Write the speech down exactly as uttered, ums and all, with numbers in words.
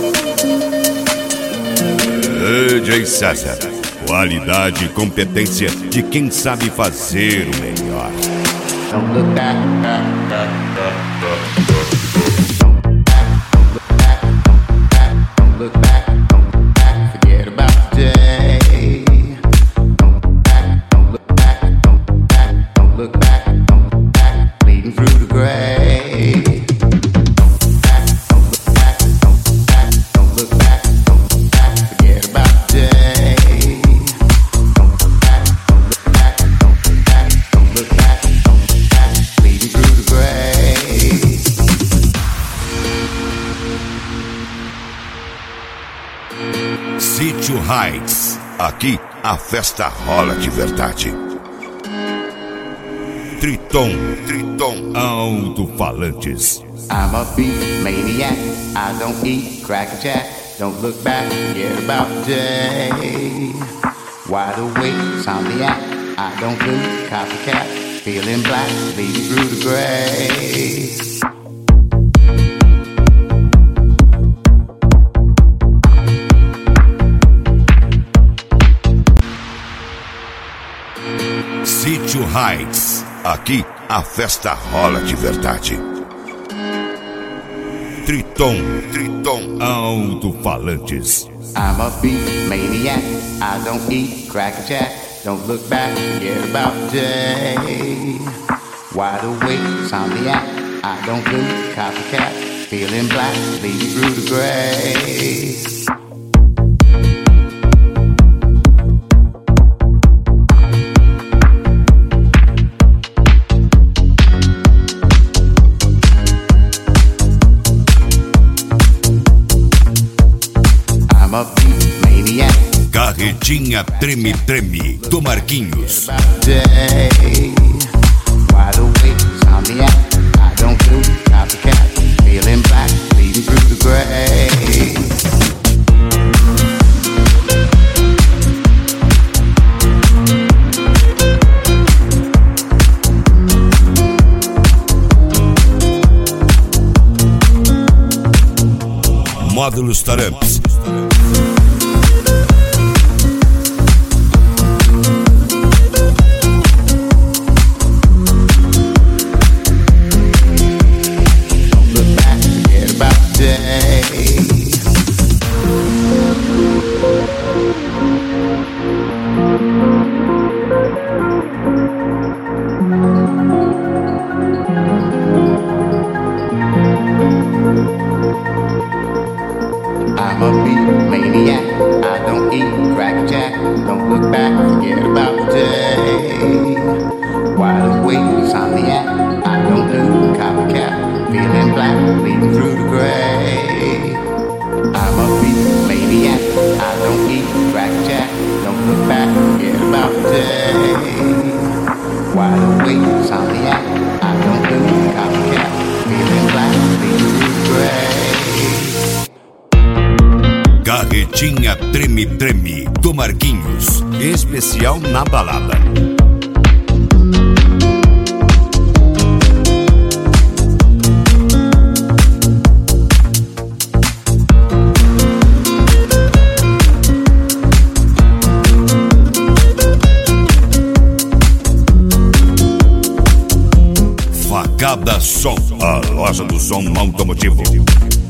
D J César, qualidade e competência de quem sabe fazer o melhor. Don't look back, back, back, back, back. Don't look back, don't look back, forget about the day. Don't look back, don't look back, don't look back, don't look back, don't look back, bleeding through the grave. Don't look back, don't look back, don't look back, don't look back, forget about the day. Don't look back, don't look back, don't look back, don't look back, bleeding through the grave. Sítio Heights, aqui a festa rola de verdade. Triton, Triton, alto-falantes. I'm a beat maniac, I don't eat cracker jack. Don't look back, forget about the day. Wide awake, insomniac, I don't do copycat. Feeling black, leading through the grave. Sítio Heights, aqui a festa rola de verdade. Triton, Triton, alto-falantes. I'm a beat maniac, I don't eat cracker jack. Don't look back, forget about the day. Wide awake, insomniac, I don't do copycat. Feeling black, leading through the grave. I'm a beat maniac. Carretinha Treme Treme, do Marquinhos. Wide awake, insomniac, I don't do copycat. Feeling black, leading through the grave. Módulos Taramps. Look back, forget about the day. I'm a beat maniac, I don't eat cracker jack. Don't look back, forget about the day. Wide awake, insomniac, I don't do copycat. Feeling black, leading through the grave. I'm a beat maniac, I don't eat cracker jack. Don't look back, forget about the day. Wide awake, insomniac, I don't do copycat. Feeling black, leading through the grave. Carretinha Treme Treme, do Marquinhos. Especial na balada. Facada Som, a loja do som automotivo.